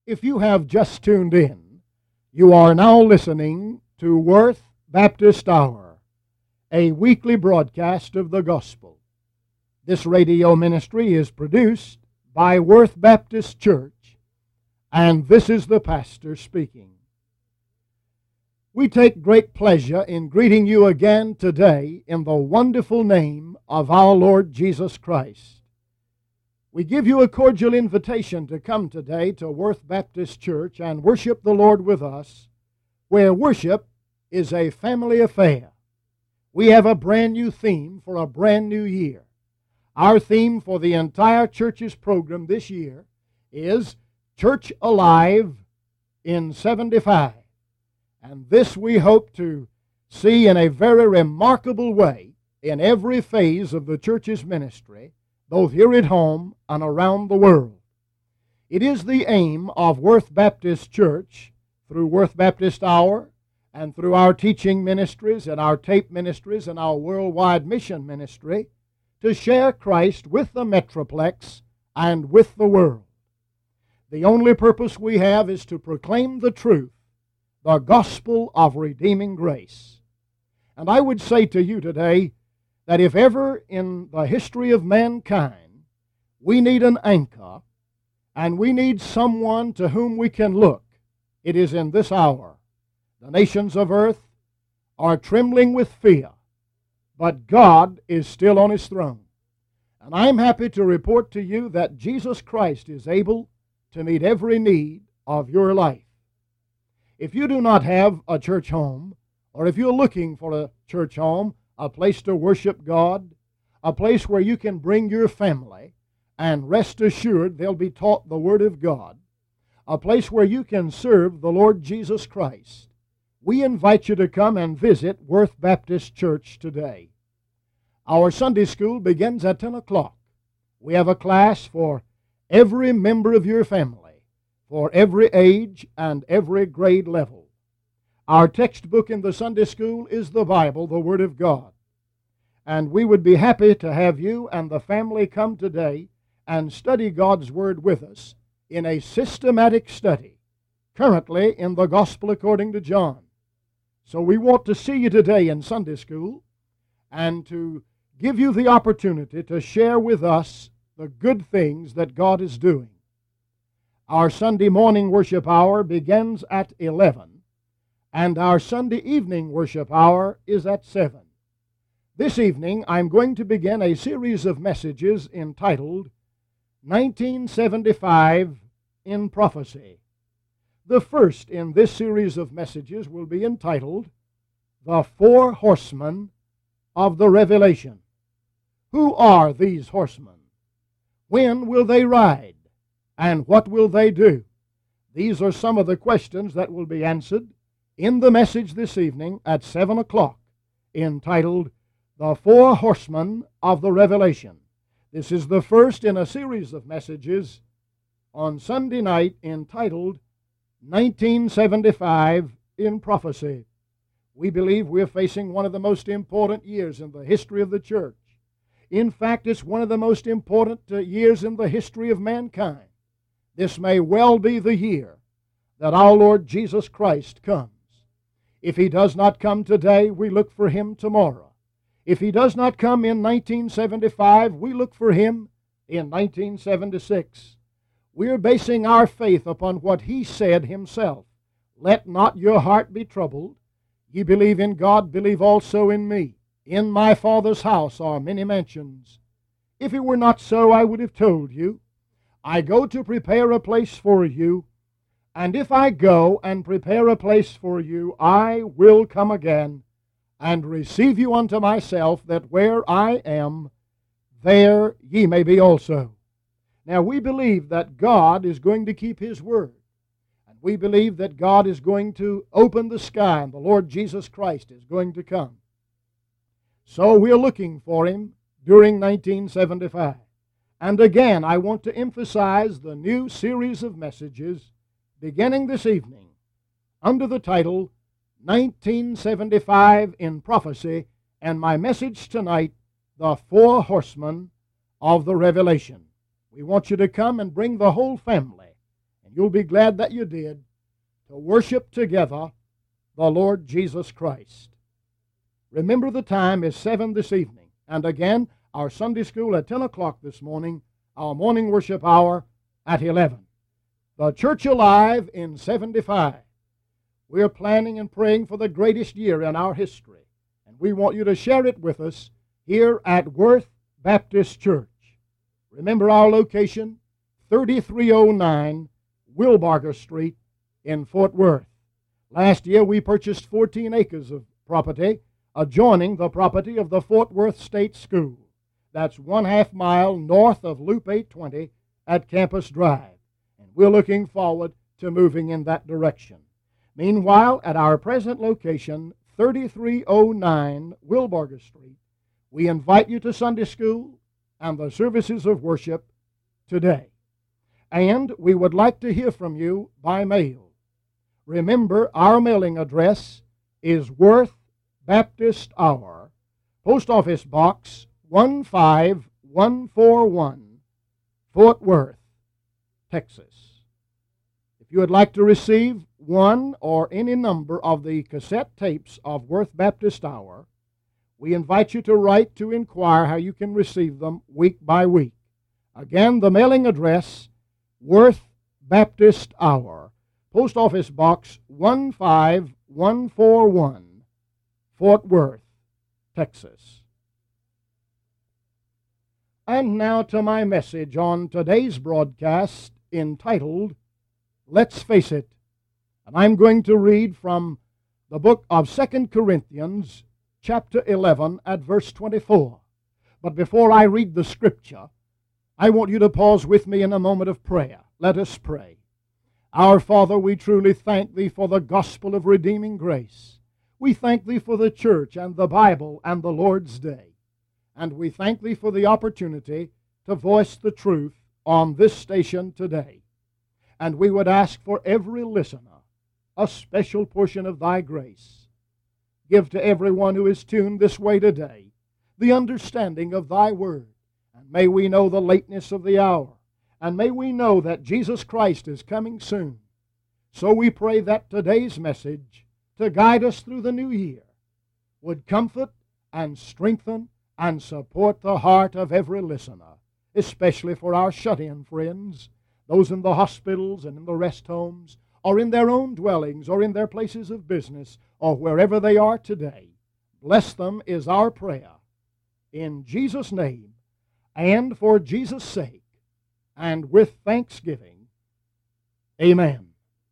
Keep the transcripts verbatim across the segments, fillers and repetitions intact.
If you have just tuned in, you are now listening to Worth Baptist Hour, a weekly broadcast of the gospel. This radio ministry is produced by Worth Baptist Church, and this is the pastor speaking. We take great pleasure in greeting you again today in the wonderful name of our Lord Jesus Christ. We give you a cordial invitation to come today to Worth Baptist Church and worship the Lord with us, where worship is a family affair. We have a brand new theme for a brand new year. Our theme for the entire church's program this year is Church Alive in seventy-five. And this we hope to see in a very remarkable way in every phase of the church's ministry, both here at home and around the world. It is the aim of Worth Baptist Church, through Worth Baptist Hour, and through our teaching ministries and our tape ministries and our worldwide mission ministry, to share Christ with the Metroplex and with the world. The only purpose we have is to proclaim the truth, the gospel of redeeming grace. And I would say to you today that if ever in the history of mankind we need an anchor and we need someone to whom we can look, it is in this hour. The nations of earth are trembling with fear, but God is still on His throne. And I'm happy to report to you that Jesus Christ is able to meet every need of your life. If you do not have a church home, or if you're looking for a church home, a place to worship God, a place where you can bring your family and rest assured they'll be taught the Word of God, a place where you can serve the Lord Jesus Christ, we invite you to come and visit Worth Baptist Church today. Our Sunday school begins at ten o'clock. We have a class for every member of your family, for every age and every grade level. Our textbook in the Sunday school is the Bible, the Word of God. And we would be happy to have you and the family come today and study God's Word with us in a systematic study, currently in the Gospel according to John. So we want to see you today in Sunday school and to give you the opportunity to share with us the good things that God is doing. Our Sunday morning worship hour begins at eleven, and our Sunday evening worship hour is at seven. This evening, I'm going to begin a series of messages entitled nineteen seventy-five in Prophecy. The first in this series of messages will be entitled The Four Horsemen of the Revelation. Who are these horsemen? When will they ride? And what will they do? These are some of the questions that will be answered in the message this evening at seven o'clock, entitled The Four Horsemen of the Revelation. This is the first in a series of messages on Sunday night entitled nineteen seventy-five in Prophecy. We believe we're facing one of the most important years in the history of the church. In fact, it's one of the most important uh, years in the history of mankind. This may well be the year that our Lord Jesus Christ comes. If He does not come today, we look for Him tomorrow. If He does not come in nineteen seventy-five, we look for Him in nineteen seventy-six. We're basing our faith upon what He said Himself. Let not your heart be troubled. Ye believe in God, believe also in me. In my Father's house are many mansions. If it were not so, I would have told you. I go to prepare a place for you, and if I go and prepare a place for you, I will come again and receive you unto myself, that where I am, there ye may be also. Now, we believe that God is going to keep His word. And we believe that God is going to open the sky and the Lord Jesus Christ is going to come. So we're looking for Him during nineteen seventy-five. And again, I want to emphasize the new series of messages beginning this evening under the title nineteen seventy-five in Prophecy, and my message tonight, The Four Horsemen of the Revelation. We want you to come and bring the whole family. and you'll be glad that you did, to worship together the Lord Jesus Christ. Remember, the time is seven this evening, and again, our Sunday school at ten o'clock this morning, our morning worship hour at eleven. The church alive in seventy-five. We're planning and praying for the greatest year in our history, and we want you to share it with us here at Worth Baptist Church. Remember our location, thirty-three oh nine Wilbarger Street in Fort Worth. Last year we purchased fourteen acres of property adjoining the property of the Fort Worth State School. That's one half mile north of Loop eight twenty at Campus Drive, and we're looking forward to moving in that direction. Meanwhile, at our present location, thirty-three oh nine Wilbarger Street, we invite you to Sunday school and the services of worship today. And we would like to hear from you by mail. Remember, our mailing address is Worth Baptist Hour, Post Office Box one five one four one, Fort Worth, Texas. If you would like to receive one or any number of the cassette tapes of Worth Baptist Hour, we invite you to write to inquire how you can receive them week by week. Again, the mailing address, Worth Baptist Hour, Post Office Box one five one four one, Fort Worth, Texas. And now to my message on today's broadcast entitled, Let's Face It. And I'm going to read from the book of Second Corinthians, chapter eleven, at verse twenty-four. But before I read the scripture, I want you to pause with me in a moment of prayer. Let us pray. Our Father, we truly thank Thee for the gospel of redeeming grace. We thank Thee for the church and the Bible and the Lord's Day. And we thank Thee for the opportunity to voice the truth on this station today. And we would ask for every listener a special portion of Thy grace. Give to everyone who is tuned this way today the understanding of Thy word. And may we know the lateness of the hour. And may we know that Jesus Christ is coming soon. So we pray that today's message, to guide us through the new year, would comfort and strengthen and support the heart of every listener, especially for our shut-in friends, those in the hospitals and in the rest homes, or in their own dwellings, or in their places of business, or wherever they are today. Bless them is our prayer. In Jesus' name, and for Jesus' sake, and with thanksgiving. Amen.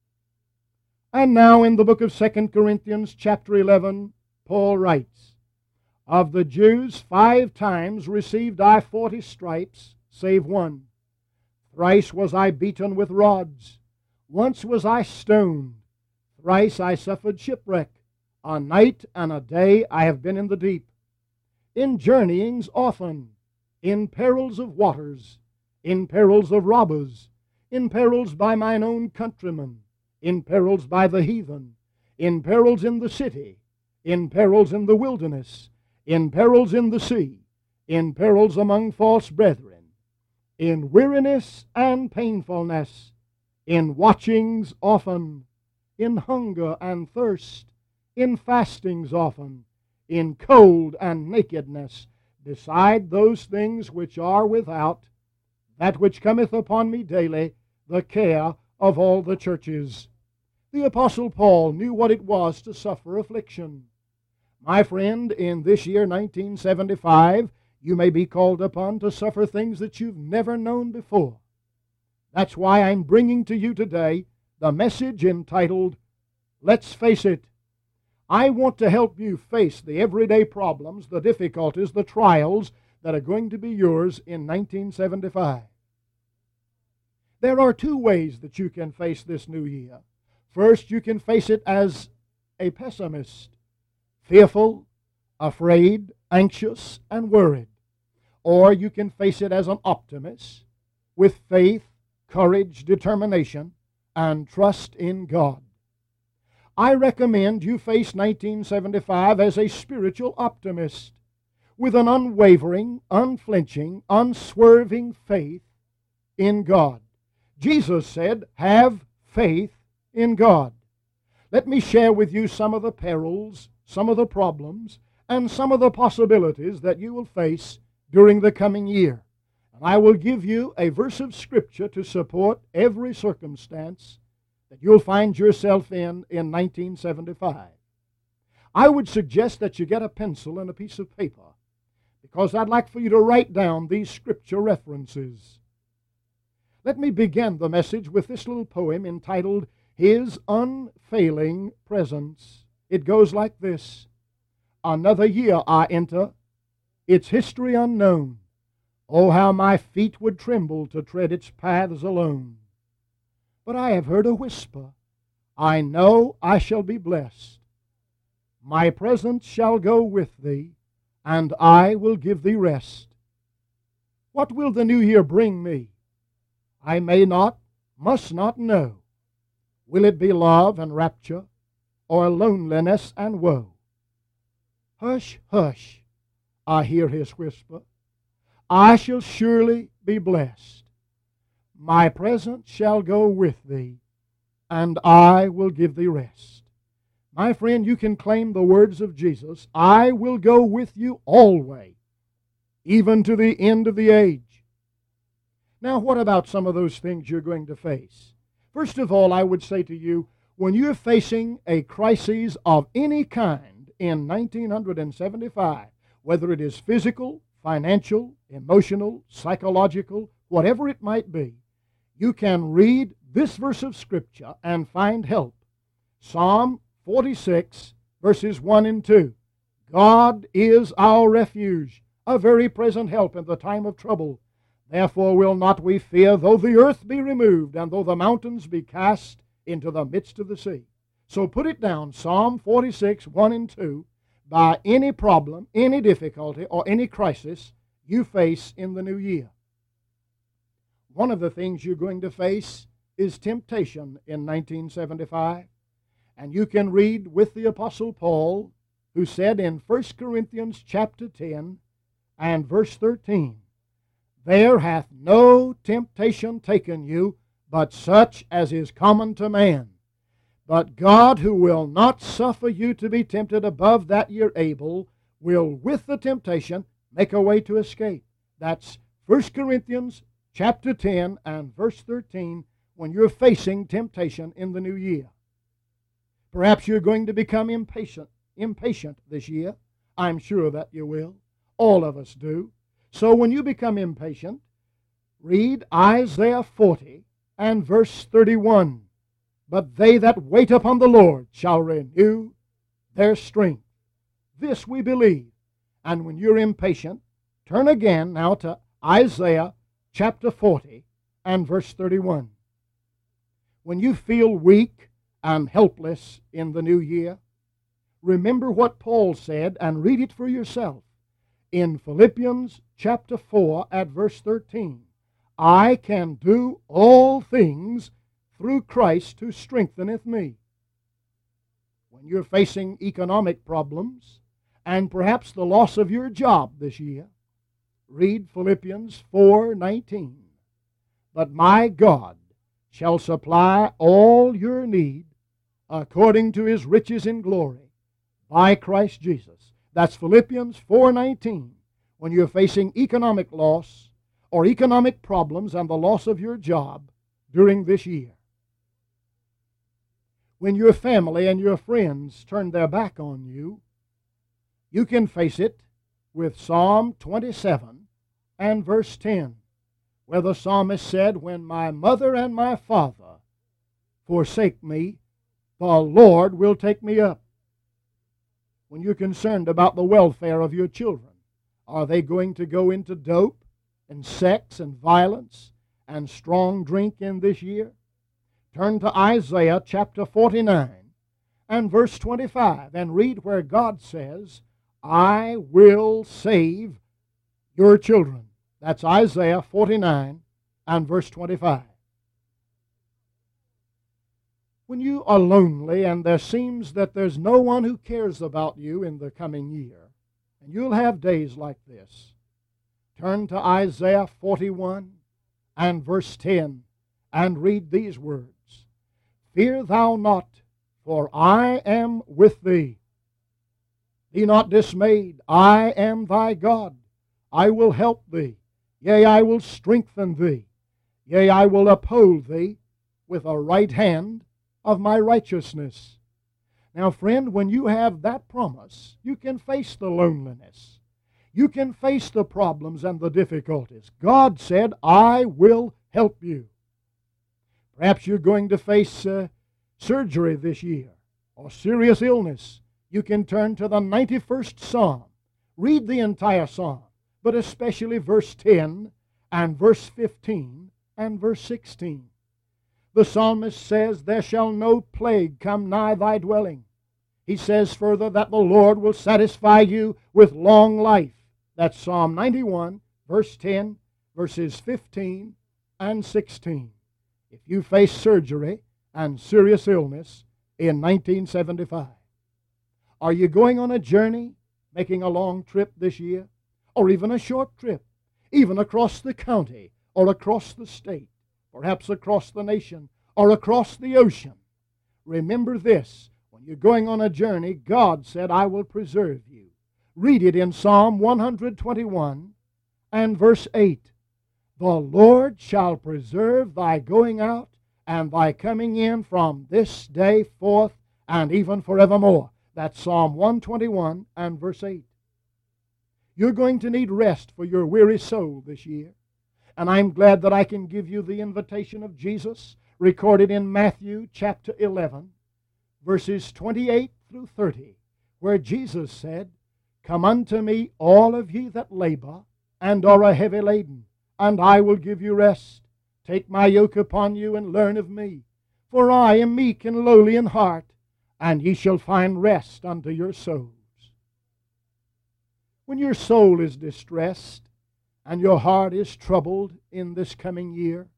And now in the book of Second Corinthians chapter eleven, Paul writes, Of the Jews five times received I forty stripes, save one. Thrice was I beaten with rods. Once was I stoned. Thrice I suffered shipwreck. A night and a day I have been in the deep. In journeyings often, in perils of waters, in perils of robbers, in perils by mine own countrymen, in perils by the heathen, in perils in the city, in perils in the wilderness, in perils in the sea, in perils among false brethren, in weariness and painfulness, in watchings often, in hunger and thirst, in fastings often, in cold and nakedness, beside those things which are without, that which cometh upon me daily, the care of all the churches. The Apostle Paul knew what it was to suffer affliction. My friend, in this year nineteen seventy-five, you may be called upon to suffer things that you've never known before. That's why I'm bringing to you today the message entitled, Let's Face It. I want to help you face the everyday problems, the difficulties, the trials that are going to be yours in nineteen seventy-five. There are two ways that you can face this new year. First, you can face it as a pessimist, fearful, afraid, anxious, and worried. Or you can face it as an optimist, with faith, courage, determination, and trust in God. I recommend you face nineteen seventy-five as a spiritual optimist, with an unwavering, unflinching, unswerving faith in God. Jesus said, have faith in God. Let me share with you some of the perils, some of the problems, and some of the possibilities that you will face during the coming year. And I will give you a verse of Scripture to support every circumstance that you'll find yourself in in nineteen seventy-five. I would suggest that you get a pencil and a piece of paper, because I'd like for you to write down these Scripture references. Let me begin the message with this little poem entitled, His Unfailing Presence. It goes like this. Another year I enter, its history unknown. Oh, how my feet would tremble to tread its paths alone. But I have heard a whisper, I know I shall be blessed. My presence shall go with thee, and I will give thee rest. What will the new year bring me? I may not, must not know. Will it be love and rapture, or loneliness and woe? Hush, hush, I hear his whisper. I shall surely be blessed. My presence shall go with thee, and I will give thee rest. My friend, you can claim the words of Jesus, I will go with you always, even to the end of the age. Now, what about some of those things you're going to face? First of all, I would say to you, when you're facing a crisis of any kind in nineteen seventy-five, whether it is physical, financial, emotional, psychological, whatever it might be, you can read this verse of Scripture and find help. Psalm forty-six, verses one and two. God is our refuge, a very present help in the time of trouble. Therefore will not we fear, though the earth be removed, and though the mountains be cast into the midst of the sea. So put it down, Psalm forty-six, one and two, by any problem, any difficulty, or any crisis you face in the new year. One of the things you're going to face is temptation in nineteen seventy-five. And you can read with the Apostle Paul, who said in First Corinthians chapter ten and verse thirteen, There hath no temptation taken you, but such as is common to man. But God, who will not suffer you to be tempted above that you're able, will with the temptation make a way to escape. That's First Corinthians chapter ten and verse thirteen, when you're facing temptation in the new year. Perhaps you're going to become impatient, impatient this year. I'm sure that you will. All of us do. So when you become impatient, read Isaiah forty and verse thirty-one. But they that wait upon the Lord shall renew their strength. This we believe. And when you're impatient, turn again now to Isaiah chapter forty and verse thirty-one. When you feel weak and helpless in the new year, remember what Paul said and read it for yourself in Philippians chapter four at verse thirteen. I can do all things through Christ who strengtheneth me. When you're facing economic problems and perhaps the loss of your job this year, read Philippians four nineteen. But my God shall supply all your need according to his riches in glory by Christ Jesus. That's Philippians four nineteen. When you're facing economic loss or economic problems and the loss of your job during this year. When your family and your friends turn their back on you, you can face it with Psalm twenty-seven and verse ten, where the psalmist said, When my mother and my father forsake me, the Lord will take me up. When you're concerned about the welfare of your children, are they going to go into dope and sex and violence and strong drink in this year? Turn to Isaiah chapter forty-nine and verse twenty-five and read where God says, I will save your children. That's Isaiah forty-nine and verse twenty-five. When you are lonely and there seems that there's no one who cares about you in the coming year, and you'll have days like this, turn to Isaiah forty-one and verse ten and read these words: Fear thou not, for I am with thee. Be not dismayed, I am thy God. I will help thee, yea, I will strengthen thee, yea, I will uphold thee with a right hand of my righteousness. Now, friend, when you have that promise, you can face the loneliness. You can face the problems and the difficulties. God said, I will help you. Perhaps you're going to face uh, surgery this year or serious illness. You can turn to the ninety-first Psalm. Read the entire Psalm, but especially verse ten and verse fifteen and verse sixteen. The psalmist says, There shall no plague come nigh thy dwelling. He says further that the Lord will satisfy you with long life. That's Psalm ninety-one, verse ten, verses fifteen and sixteen. If you face surgery and serious illness in nineteen seventy-five, are you going on a journey, making a long trip this year, or even a short trip, even across the county or across the state, perhaps across the nation or across the ocean? Remember this: when you're going on a journey, God said, I will preserve you. Read it in Psalm one twenty-one and verse eight. The Lord shall preserve thy going out and thy coming in from this day forth and even forevermore. That's Psalm one twenty-one and verse eight. You're going to need rest for your weary soul this year. And I'm glad that I can give you the invitation of Jesus recorded in Matthew chapter eleven, verses twenty-eight through thirty, where Jesus said, Come unto me, all of ye that labor and are a heavy laden, and I will give you rest. Take my yoke upon you and learn of me, for I am meek and lowly in heart, and ye shall find rest unto your souls. When your soul is distressed and your heart is troubled in this coming year,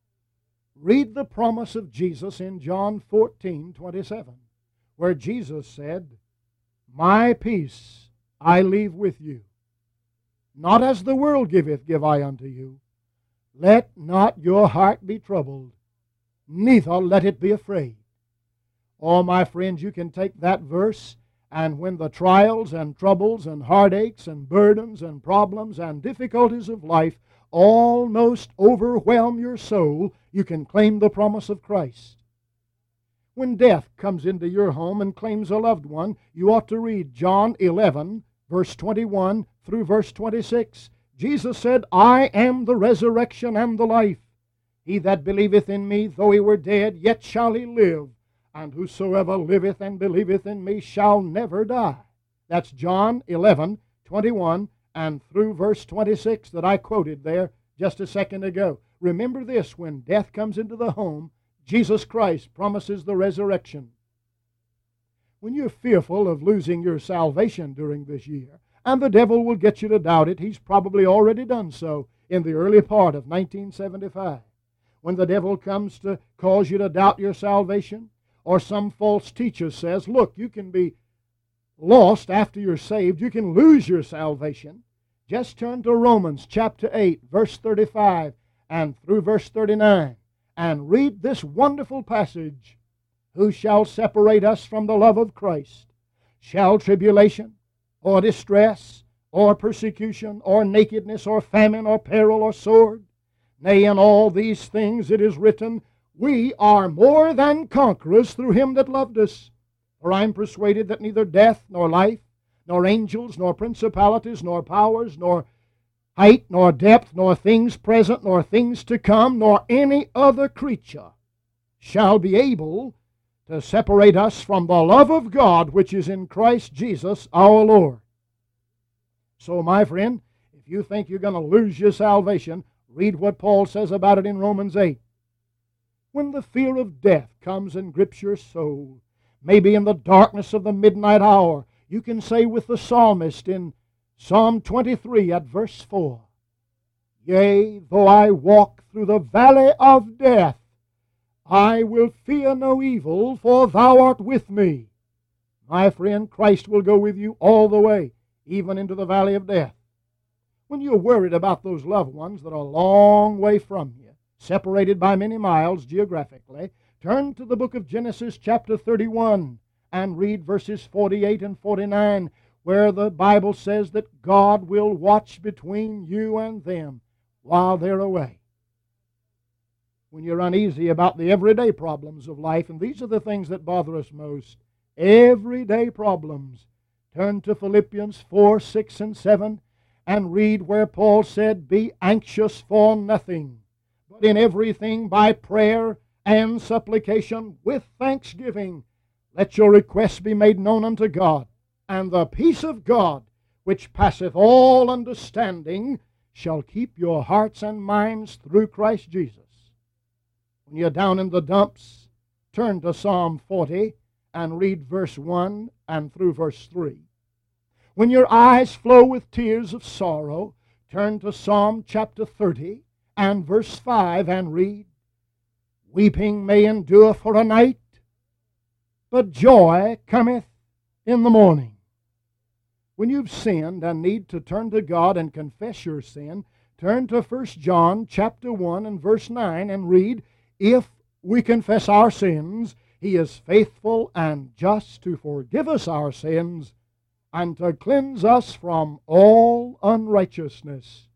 read the promise of Jesus in John fourteen twenty-seven, where Jesus said, My peace I leave with you. Not as the world giveth, give I unto you. Let not your heart be troubled, neither let it be afraid. Oh, my friends, you can take that verse, and when the trials and troubles and heartaches and burdens and problems and difficulties of life almost overwhelm your soul, you can claim the promise of Christ. When death comes into your home and claims a loved one, you ought to read John eleven, verse twenty-one through verse twenty-six. Jesus said, I am the resurrection and the life. He that believeth in me, though he were dead, yet shall he live. And whosoever liveth and believeth in me shall never die. That's John eleven, twenty-one, and through verse twenty-six that I quoted there just a second ago. Remember this: when death comes into the home, Jesus Christ promises the resurrection. When you're fearful of losing your salvation during this year, and the devil will get you to doubt it, he's probably already done so in the early part of nineteen seventy-five. When the devil comes to cause you to doubt your salvation, or some false teacher says, look, you can be lost after you're saved, you can lose your salvation, just turn to Romans chapter eight, verse thirty-five, and through verse thirty-nine, and read this wonderful passage. Who shall separate us from the love of Christ? Shall tribulation, or distress, or persecution, or nakedness, or famine, or peril, or sword? Nay, in all these things it is written, we are more than conquerors through him that loved us. For I am persuaded that neither death, nor life, nor angels, nor principalities, nor powers, nor height, nor depth, nor things present, nor things to come, nor any other creature shall be able to separate us from the love of God which is in Christ Jesus our Lord. So, my friend, if you think you're going to lose your salvation, read what Paul says about it in Romans eight. When the fear of death comes and grips your soul, maybe in the darkness of the midnight hour, you can say with the psalmist in Psalm twenty-three at verse four, Yea, though I walk through the valley of death, I will fear no evil, for thou art with me. My friend, Christ will go with you all the way, even into the valley of death. When you're worried about those loved ones that are a long way from you, separated by many miles geographically, turn to the book of Genesis chapter thirty-one and read verses forty-eight and forty-nine, where the Bible says that God will watch between you and them while they're away. When you're uneasy about the everyday problems of life, and these are the things that bother us most, everyday problems, turn to Philippians four, six, and seven and read where Paul said, "Be anxious for nothing, but in everything by prayer and supplication with thanksgiving, let your requests be made known unto God, and the peace of God, which passeth all understanding, shall keep your hearts and minds through Christ Jesus." When you're down in the dumps, turn to Psalm forty and read verse one and through verse three. When your eyes flow with tears of sorrow, turn to Psalm chapter thirty and verse five and read, "Weeping may endure for a night, but joy cometh in the morning." When you've sinned and need to turn to God and confess your sin, turn to First John chapter one and verse nine and read, "If we confess our sins, He is faithful and just to forgive us our sins and to cleanse us from all unrighteousness."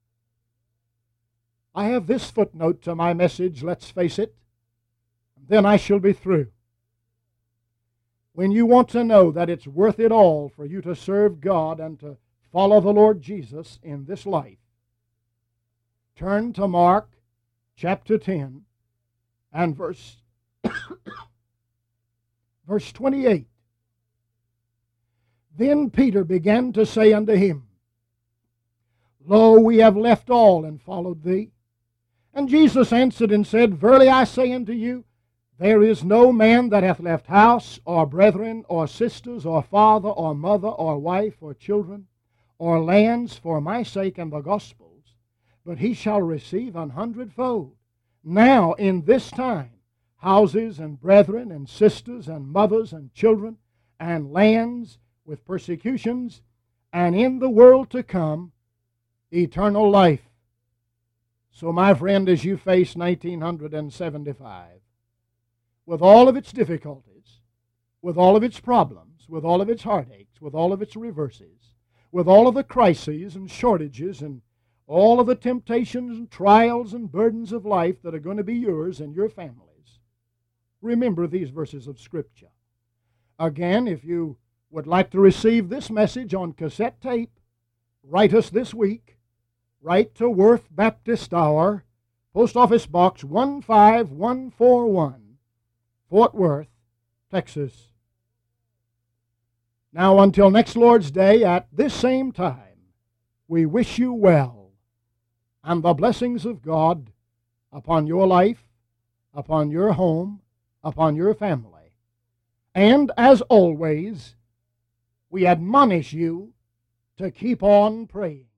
I have this footnote to my message, let's face it, and then I shall be through. When you want to know that it's worth it all for you to serve God and to follow the Lord Jesus in this life, turn to Mark chapter ten and verse, verse twenty-eight. "Then Peter began to say unto him, Lo, we have left all and followed thee. And Jesus answered and said, Verily I say unto you, there is no man that hath left house, or brethren, or sisters, or father, or mother, or wife, or children, or lands for my sake and the gospel's, but he shall receive an hundredfold. Now in this time, houses and brethren and sisters and mothers and children and lands with persecutions, and in the world to come, eternal life." So my friend, as you face nineteen seventy-five, with all of its difficulties, with all of its problems, with all of its heartaches, with all of its reverses, with all of the crises and shortages and all of the temptations and trials and burdens of life that are going to be yours and your families, remember these verses of Scripture. Again, if you would like to receive this message on cassette tape, write us this week. Write to Worth Baptist Hour, Post Office Box one five one four one, Fort Worth, Texas. Now, until next Lord's Day at this same time, we wish you well and the blessings of God upon your life, upon your home, upon your family. And as always, we admonish you to keep on praying.